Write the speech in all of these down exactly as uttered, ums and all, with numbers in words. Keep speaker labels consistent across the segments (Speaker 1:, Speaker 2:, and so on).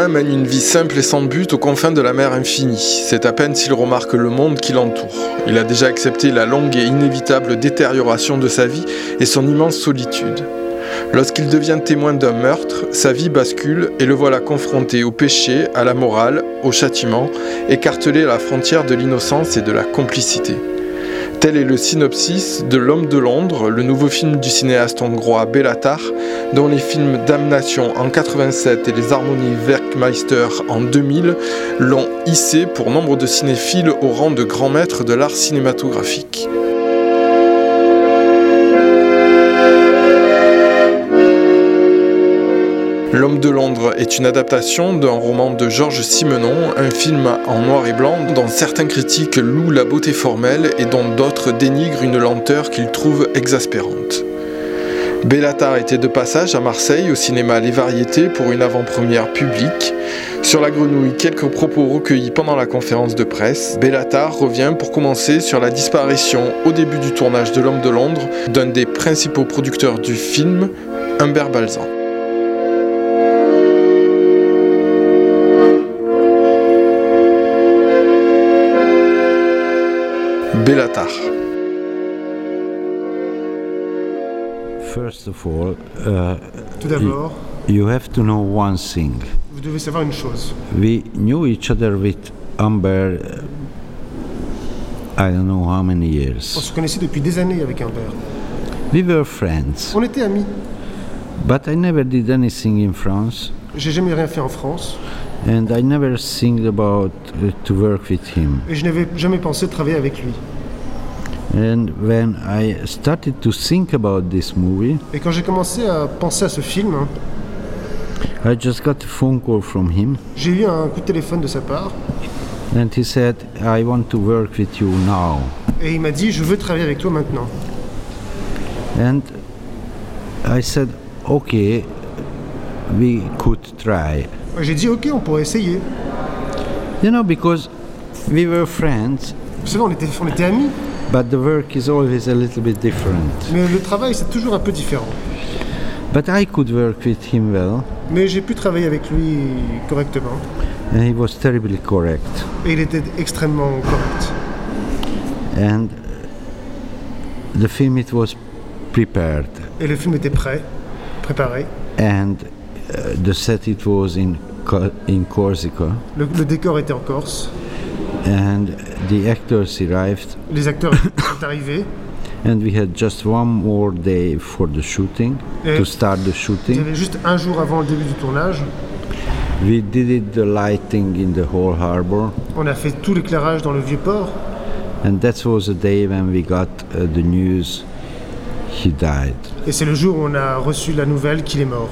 Speaker 1: Bella mène une vie simple et sans but aux confins de la mer infinie. C'est à peine s'il remarque le monde qui l'entoure. Il a déjà accepté la longue et inévitable détérioration de sa vie et son immense solitude. Lorsqu'il devient témoin d'un meurtre, sa vie bascule et le voilà confronté au péché, à la morale, au châtiment, écartelé à la frontière de l'innocence et de la complicité. Tel est le synopsis de L'Homme de Londres, le nouveau film du cinéaste hongrois Béla Tarr, dont les films Damnation en quatre-vingt-sept et Les Harmonies Werkmeister en deux mille l'ont hissé pour nombre de cinéphiles au rang de grand maître de l'art cinématographique. L'Homme de Londres est une adaptation d'un roman de Georges Simenon, un film en noir et blanc dont certains critiques louent la beauté formelle et dont d'autres dénigrent une lenteur qu'ils trouvent exaspérante. Béla Tarr était de passage à Marseille au cinéma Les Variétés pour une avant-première publique. Sur la grenouille, quelques propos recueillis pendant la conférence de presse. Béla Tarr revient pour commencer sur la disparition au début du tournage de L'Homme de Londres d'un des principaux producteurs du film, Humbert Balzan. Béla Tarr.
Speaker 2: First of all, uh,
Speaker 3: Tout d'abord,
Speaker 2: you have to know one thing.
Speaker 3: vous devez savoir une chose.
Speaker 2: We knew each other with Amber, uh, I don't know how many
Speaker 3: On
Speaker 2: years.
Speaker 3: se connaissait depuis des années avec Humbert.
Speaker 2: We were friends,
Speaker 3: On était amis.
Speaker 2: but I never did anything in France,
Speaker 3: J'ai jamais rien fait en France
Speaker 2: and I never think about uh, to work with him.
Speaker 3: et je n'avais jamais pensé travailler avec lui.
Speaker 2: And when I started to think about this movie,
Speaker 3: Et quand j'ai commencé à penser à ce film, hein,
Speaker 2: I just got a phone call from him,
Speaker 3: j'ai eu un coup de téléphone de sa part
Speaker 2: and he said, I want to work with you now.
Speaker 3: et il m'a dit « Je veux travailler avec toi maintenant ».
Speaker 2: And I said, okay, we could try.
Speaker 3: J'ai dit « Ok, on pourrait essayer ».
Speaker 2: You know, because we were friends,
Speaker 3: Vous savez, on était, on était amis,
Speaker 2: but the work is always a little bit different.
Speaker 3: mais le travail c'est toujours un peu différent.
Speaker 2: But I could work with him well,
Speaker 3: Mais j'ai pu travailler avec lui correctement
Speaker 2: and he was terribly correct.
Speaker 3: et il était extrêmement correct.
Speaker 2: And the film, it was prepared,
Speaker 3: Et le film était prêt, préparé.
Speaker 2: and uh, the set, it was in Co- in Corsica,
Speaker 3: Le, le décor était en Corse.
Speaker 2: and the actors arrived,
Speaker 3: Les acteurs sont arrivés.
Speaker 2: and we had just one more day for the shooting,
Speaker 3: Et
Speaker 2: to start the
Speaker 3: il y
Speaker 2: shooting.
Speaker 3: avait juste un jour avant le début du tournage.
Speaker 2: We did it the lighting in the whole harbor,
Speaker 3: On a fait tout l'éclairage dans le vieux port.
Speaker 2: and that was the day when we got uh, the news he died.
Speaker 3: Et c'est le jour où on a reçu la nouvelle qu'il est mort.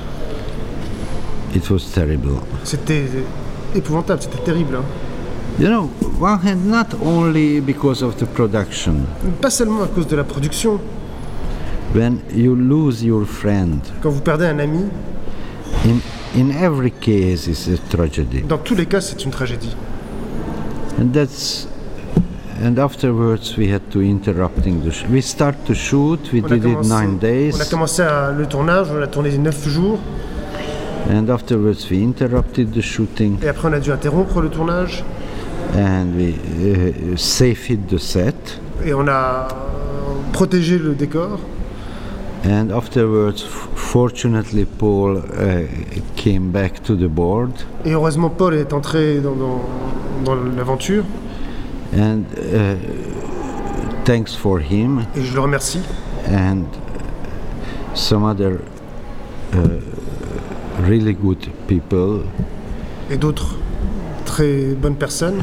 Speaker 2: It was terrible.
Speaker 3: C'était épouvantable, c'était terrible. Hein.
Speaker 2: You know, one hand, not only because of the production.
Speaker 3: Pas seulement à cause de la production.
Speaker 2: When you lose your friend,
Speaker 3: Quand vous perdez un ami,
Speaker 2: in in every case it's a tragedy.
Speaker 3: dans tous les cas, c'est une tragédie.
Speaker 2: And that's and afterwards we had to interrupting the sh- we start to shoot, we
Speaker 3: On a,
Speaker 2: did it
Speaker 3: commencé,
Speaker 2: nine days,
Speaker 3: on a commencé à- le tournage, on a tourné neuf jours.
Speaker 2: and afterwards we interrupted the shooting,
Speaker 3: Et après, on a dû interrompre le tournage.
Speaker 2: and we uh, safed the set,
Speaker 3: Et on a protégé le décor.
Speaker 2: and afterwards f- fortunately Paul uh, came back to the board,
Speaker 3: Et heureusement, Paul est entré dans, dans, dans l'aventure.
Speaker 2: and uh, thanks for him
Speaker 3: Et je le remercie.
Speaker 2: and some other uh, really good people.
Speaker 3: Et d'autres très bonnes personnes.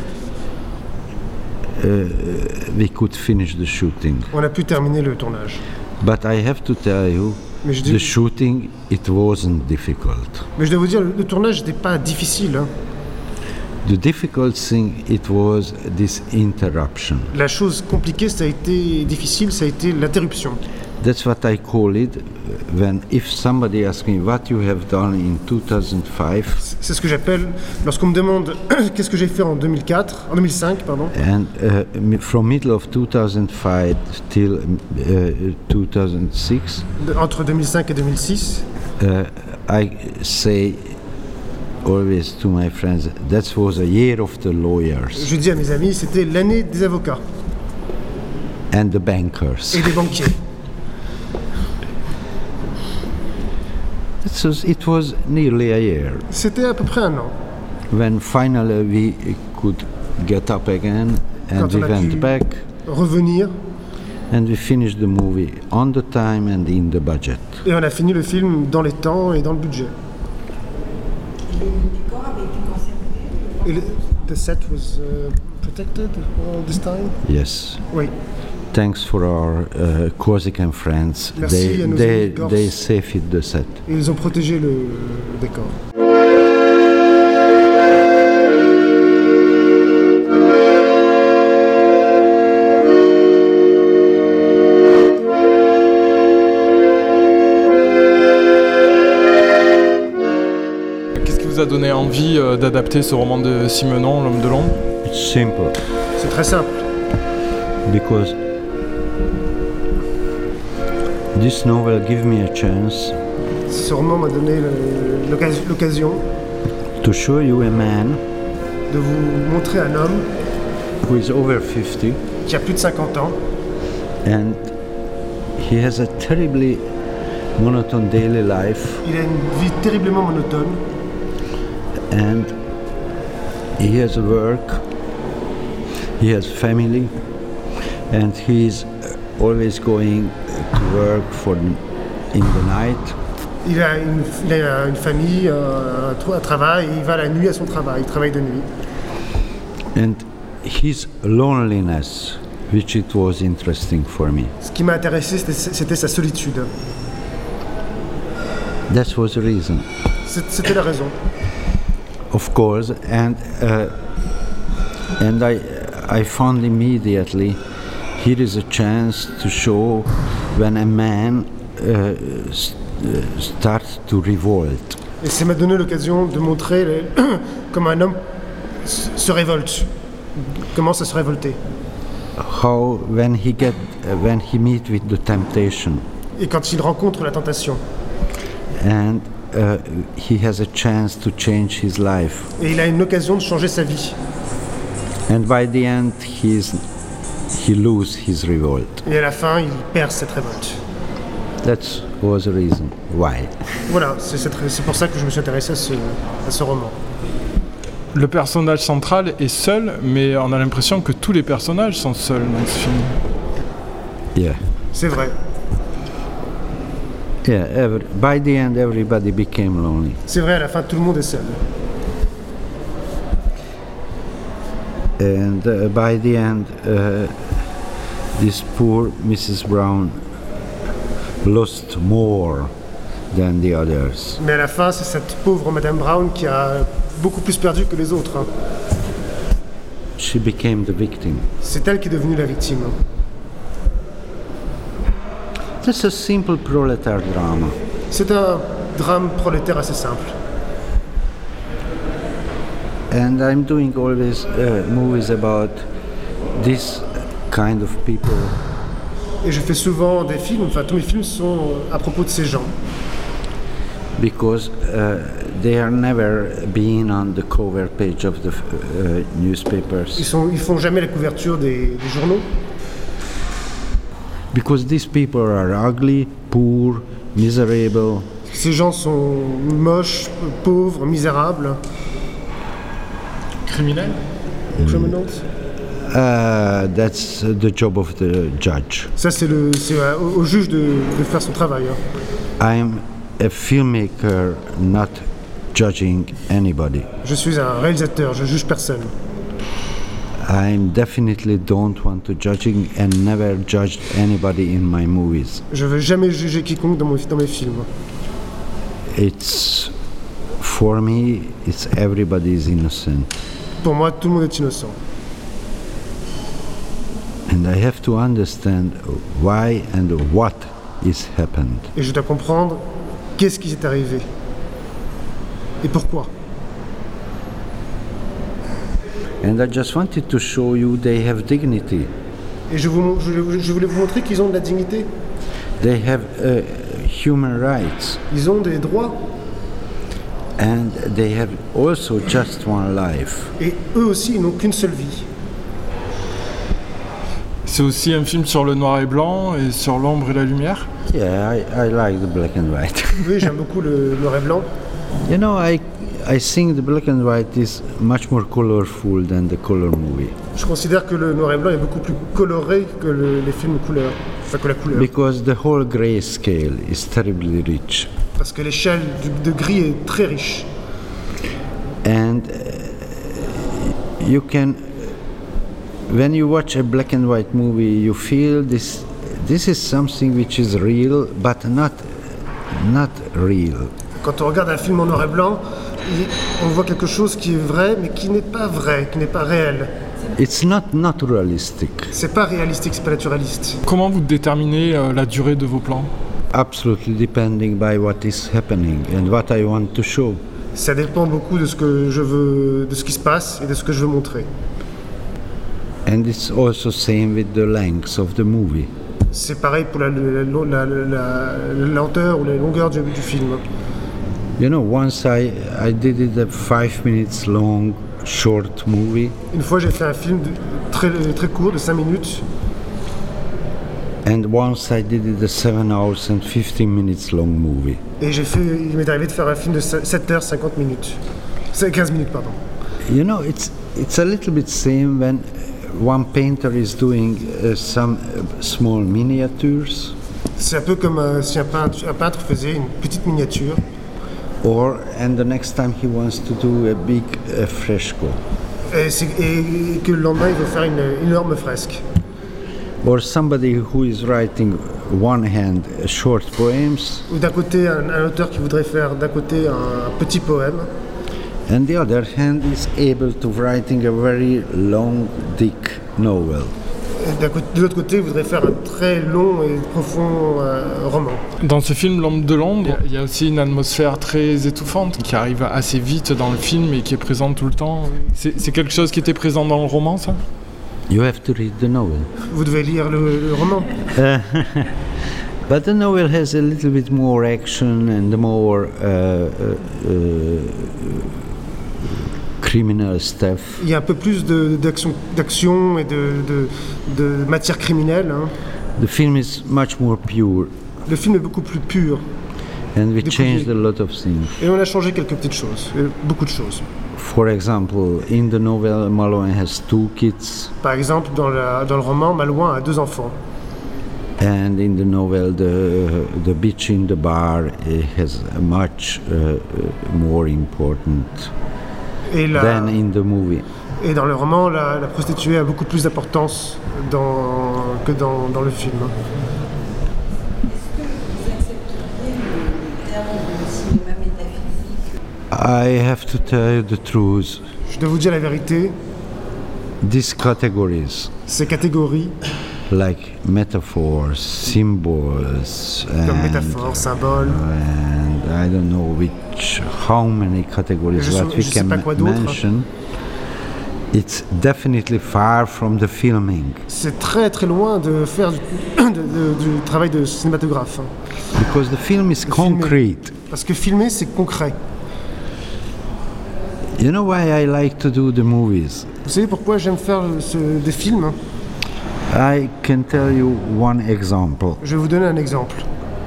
Speaker 2: Uh, we could finish the shooting.
Speaker 3: On a pu terminer le tournage.
Speaker 2: But I have to tell you,
Speaker 3: Mais je,
Speaker 2: the
Speaker 3: dis,
Speaker 2: shooting, it wasn't difficult.
Speaker 3: mais je dois vous dire, le, le tournage n'était pas difficile. Hein.
Speaker 2: The difficult thing, it was this interruption.
Speaker 3: La chose compliquée, ça a été difficile, ça a été l'interruption.
Speaker 2: That's what I call it when if somebody asks me what you have done in two thousand five
Speaker 3: C'est ce que j'appelle, lorsqu'on me demande qu'est-ce que j'ai fait en deux mille quatre, en deux mille cinq, pardon,
Speaker 2: and uh, mi- from middle of two thousand five till uh, two thousand six,
Speaker 3: de- entre deux mille cinq et deux mille six,
Speaker 2: uh, I say always to my friends, that was a year of the lawyers
Speaker 3: Je dis à mes amis, c'était l'année des avocats
Speaker 2: and the bankers.
Speaker 3: et des banquiers.
Speaker 2: It was, it was nearly a year
Speaker 3: C'était à peu près un an.
Speaker 2: when finally we could get up again and
Speaker 3: Quand
Speaker 2: we
Speaker 3: on a
Speaker 2: went
Speaker 3: pu
Speaker 2: back
Speaker 3: revenir
Speaker 2: and we finished the movie on the time and in the budget.
Speaker 3: et on a fini le film dans les temps et dans le budget. Et le the set was uh, protected all this time?
Speaker 2: Yes.
Speaker 3: Oui.
Speaker 2: Thanks for our uh, Corsican friends.
Speaker 3: Merci
Speaker 2: they,
Speaker 3: à nos
Speaker 2: they,
Speaker 3: amis corses.
Speaker 2: they saved the set.
Speaker 3: Et ils ont protégé le, le décor.
Speaker 1: Qu'est-ce qui vous a donné envie euh, d'adapter ce roman de Simenon, L'Homme de l'Ombre?
Speaker 2: It's simple
Speaker 3: C'est très simple.
Speaker 2: because this novel gave me a chance
Speaker 3: Ce roman m'a donné le- l'occasion- l'occasion
Speaker 2: to show you a man
Speaker 3: de vous montrer un homme
Speaker 2: who is over fifty
Speaker 3: qui a plus de cinquante ans
Speaker 2: and he has a terribly monotone daily life
Speaker 3: Il a une vie terriblement monotone
Speaker 2: and he has work, he has family, and he is always going to work for in the night.
Speaker 3: Il a une, il a une famille, un, un tra- un travail, et il va la nuit à son travail, il travaille de nuit.
Speaker 2: And his loneliness, which it was interesting for me.
Speaker 3: Ce qui m'a intéressé, c'était, c'était sa solitude.
Speaker 2: That was the reason,
Speaker 3: C'est- C'était la raison.
Speaker 2: of course, and uh, and I I found immediately here is a chance to show when a man uh, s- uh, starts to revolt.
Speaker 3: Et ça m'a donné l'occasion de montrer les- comment un homme s- se révolte, commence à se révolter.
Speaker 2: How when he get uh, when he meet with the temptation
Speaker 3: Et quand il rencontre la tentation,
Speaker 2: and uh, he has a chance to change his life,
Speaker 3: et il a une occasion de changer sa vie.
Speaker 2: and by the end he is he lose his revolt.
Speaker 3: Et à la fin, il perd cette révolte.
Speaker 2: That was the reason why.
Speaker 3: Voilà, c'est, cette- c'est pour ça que je me suis intéressé à ce, à ce roman.
Speaker 1: Le personnage central est seul, mais on a l'impression que tous les personnages sont seuls dans ce film.
Speaker 2: Yeah.
Speaker 3: C'est vrai.
Speaker 2: Yeah, every, by the end everybody became lonely.
Speaker 3: C'est vrai, à la fin, tout le monde est seul.
Speaker 2: And uh, by the end uh, this poor Missus Brown lost more than the others.
Speaker 3: Mais à la fin, c'est cette pauvre Madame Brown qui a beaucoup plus perdu que les autres. hein.
Speaker 2: She became the victim.
Speaker 3: C'est elle qui est devenue la victime.
Speaker 2: That's a simple proletariat drama.
Speaker 3: C'est un drame prolétaire assez simple.
Speaker 2: And I'm doing always uh, movies about this kind of people
Speaker 3: Et je fais souvent des films, enfin tous mes films sont à propos de ces gens.
Speaker 2: because uh, they are never been on the cover page of the uh,
Speaker 3: Ils
Speaker 2: newspapers.
Speaker 3: sont, ils font jamais la couverture des, des journaux.
Speaker 2: Because these people are ugly, poor, miserable,
Speaker 3: Ces gens sont moches, pauvres, misérables,
Speaker 1: Criminel?
Speaker 3: criminals.
Speaker 2: Uh, that's uh, the job of the judge.
Speaker 3: Ça, c'est, le, c'est euh, au, au juge de, de faire son travail. hein.
Speaker 2: I'm a filmmaker, not judging anybody.
Speaker 3: Je suis un réalisateur, je juge personne.
Speaker 2: I definitely don't want to judging and never judged anybody in my movies.
Speaker 3: Je veux jamais juger quiconque dans, mon, dans mes films.
Speaker 2: It's for me, it's everybody is innocent,
Speaker 3: Pour moi, tout le monde est innocent.
Speaker 2: and I have to understand why and what is happened.
Speaker 3: Et je dois comprendre qu'est-ce qui s'est arrivé. Et pourquoi.
Speaker 2: And I just wanted to show you they have dignity.
Speaker 3: Et je, vous, je, je voulais vous montrer qu'ils ont de la dignité.
Speaker 2: They have uh, human rights.
Speaker 3: Ils ont des droits.
Speaker 2: And they have also just one life.
Speaker 3: Et eux aussi, ils n'ont qu'une seule vie.
Speaker 1: C'est aussi un film sur le noir et blanc et sur l'ombre et la lumière.
Speaker 2: Yeah, I, I like the black and white.
Speaker 3: Oui, j'aime beaucoup le noir et blanc.
Speaker 2: You know, I I think the black and white is much more colorful than the color movie.
Speaker 3: Je considère que le noir et blanc est beaucoup plus coloré que le, les films couleur, enfin que la couleur.
Speaker 2: Because the whole grayscale is terribly rich.
Speaker 3: Parce que l'échelle de, de gris est très riche.
Speaker 2: And uh, you can, when you watch a black and white movie, you feel this. This is something which is real, but not not real.
Speaker 3: Quand on regarde un film en noir et blanc, on voit quelque chose qui est vrai, mais qui n'est pas vrai, qui n'est pas réel.
Speaker 2: It's not naturalistic.
Speaker 3: C'est pas réalistique, c'est pas naturaliste.
Speaker 1: Comment vous déterminez euh, la durée de vos plans?
Speaker 2: Absolutely depending by what is happening and what I want to show.
Speaker 3: Ça dépend beaucoup de ce que je veux, de ce qui se passe et de ce que je veux montrer.
Speaker 2: And it's also same with the length of the movie.
Speaker 3: C'est pareil pour la, la, la, la, la lenteur ou la longueur du, du film.
Speaker 2: You know, once I, I did it a five minutes long short movie.
Speaker 3: Une fois, j'ai fait un film de, très, très court, de cinq minutes.
Speaker 2: And once I did it a seven hours and fifteen minutes long movie.
Speaker 3: Et j'ai fait, il m'est arrivé de faire un film de sept heures cinquante minutes. quinze minutes, pardon.
Speaker 2: You know, it's it's a little bit same when one painter is doing uh, some uh, small miniatures.
Speaker 3: C'est un peu comme euh, si un peintre, un peintre faisait une petite miniature.
Speaker 2: Or, and the next time he wants to do a big uh, fresco.
Speaker 3: Et, et, et que le lendemain, il veut faire une, une énorme fresque.
Speaker 2: Or somebody who is writing one hand short poems.
Speaker 3: Ou d'un côté, un, un auteur qui voudrait faire d'un côté un petit poème.
Speaker 2: And the other hand is able to writing a very long, thick novel.
Speaker 3: De l'autre côté, il voudrait faire un très long et profond euh, roman.
Speaker 1: Dans ce film, L'ombre de l'ombre, il y a aussi une atmosphère très étouffante qui arrive assez vite dans le film et qui est présente tout le temps. C'est, c'est quelque chose qui était présent dans le roman, ça?
Speaker 2: You have to read the novel.
Speaker 3: Vous devez lire le, le roman.
Speaker 2: Uh, but the novel has a little bit more action and more uh, uh, uh, criminal stuff.
Speaker 3: Il y a un peu plus de, d'action, d'action et de, de, de matière criminelle. Hein.
Speaker 2: The film is much more pure.
Speaker 3: Le film est beaucoup plus pur.
Speaker 2: And we changed a lot of things.
Speaker 3: Et on a changé quelques petites choses, beaucoup de choses.
Speaker 2: For example, in the novel, Malouin has two kids.
Speaker 3: Par exemple, dans, la, dans le roman, Malouin a deux enfants.
Speaker 2: And in the novel, the the bitch in the bar has a much uh, more important
Speaker 3: et la,
Speaker 2: than in the movie.
Speaker 3: Et dans le roman, la, la prostituée a beaucoup plus d'importance dans, que dans, dans le film.
Speaker 2: I have to tell you the truth.
Speaker 3: Je dois vous dire la vérité.
Speaker 2: These categories,
Speaker 3: ces catégories,
Speaker 2: like metaphors, symbols,
Speaker 3: comme
Speaker 2: and,
Speaker 3: métaphores, symboles,
Speaker 2: and I don't know which, how many categories
Speaker 3: je,
Speaker 2: that we can mention. It's definitely far from the filming.
Speaker 3: C'est très très loin de faire du, de, de, du travail de cinématographe.
Speaker 2: Because the film is
Speaker 3: de
Speaker 2: concrete.
Speaker 3: Filmer. Parce que filmer, c'est concret.
Speaker 2: You know why I like to do the movies?
Speaker 3: Vous savez pourquoi j'aime faire ce, des films?
Speaker 2: I can tell you one example.
Speaker 3: Je vais vous donner un exemple.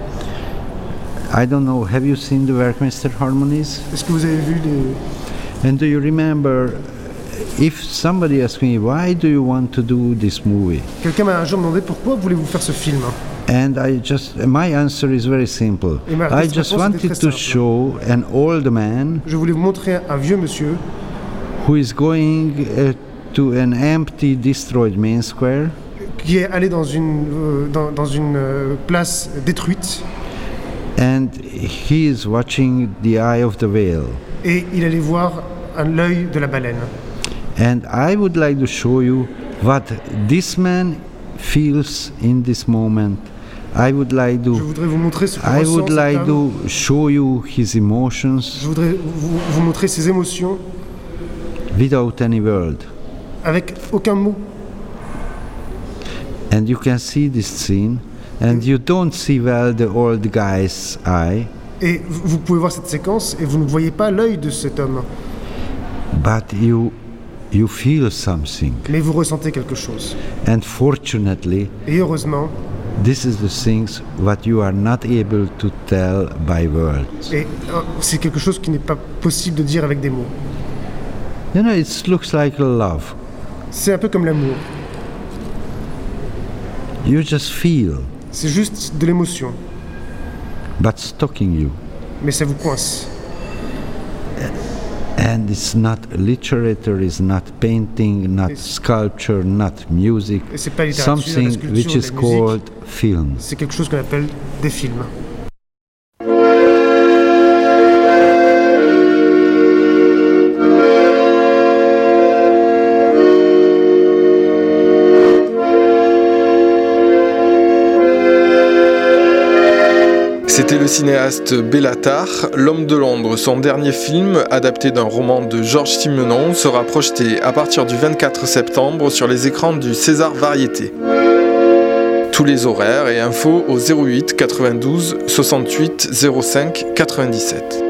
Speaker 2: I don't know, have you seen the Werkmeister Harmonies?
Speaker 3: Est-ce que vous avez vu les...
Speaker 2: And do you remember, if somebody asked me, why do you want to do this movie?
Speaker 3: Quelqu'un m'a un jour demandé pourquoi voulez-vous faire ce film?
Speaker 2: And I just, my answer is very simple. I just wanted to show an old man.
Speaker 3: Je voulais vous montrer un vieux monsieur.
Speaker 2: Who is going uh, to an empty, destroyed main square.
Speaker 3: Qui est allé dans une euh, dans, dans une euh, place détruite.
Speaker 2: And he is watching the eye of the whale.
Speaker 3: Et il allait voir l'œil de la baleine.
Speaker 2: And I would like to show you what this man feels in this moment. I would like to.
Speaker 3: Je voudrais vous montrer ce que
Speaker 2: I
Speaker 3: ressent
Speaker 2: would
Speaker 3: cet
Speaker 2: like
Speaker 3: homme.
Speaker 2: to show you his emotions.
Speaker 3: Je voudrais vous, vous montrer ses émotions.
Speaker 2: Without any word.
Speaker 3: Avec aucun mot.
Speaker 2: And you can see this scene, and you don't see well the old guy's eye.
Speaker 3: Et vous vous pouvez voir cette séquence et vous ne voyez pas l'œil de cet homme,
Speaker 2: but you you feel something.
Speaker 3: mais vous ressentez quelque chose.
Speaker 2: And fortunately,
Speaker 3: Et heureusement,
Speaker 2: this is the things what you are not able to tell by words.
Speaker 3: et euh, c'est quelque chose qui n'est pas possible de dire avec des mots.
Speaker 2: You know, it looks like love.
Speaker 3: C'est un peu comme l'amour.
Speaker 2: You just feel,
Speaker 3: C'est juste de l'émotion,
Speaker 2: but stalking you.
Speaker 3: mais ça vous coince.
Speaker 2: And it's not literature, it's not painting, not
Speaker 3: It's-
Speaker 2: sculpture, not music.
Speaker 3: Et c'est pas la littérature, la
Speaker 2: Something
Speaker 3: sculpture,
Speaker 2: which is
Speaker 3: la musique.
Speaker 2: called film.
Speaker 3: C'est quelque chose qu'on appelle des films.
Speaker 1: C'était le cinéaste Béla Tarr. L'Homme de Londres, son dernier film, adapté d'un roman de Georges Simenon, sera projeté à partir du vingt-quatre septembre sur les écrans du César Variété. Tous les horaires et infos au zéro huit quatre-vingt-douze soixante-huit zéro cinq quatre-vingt-dix-sept.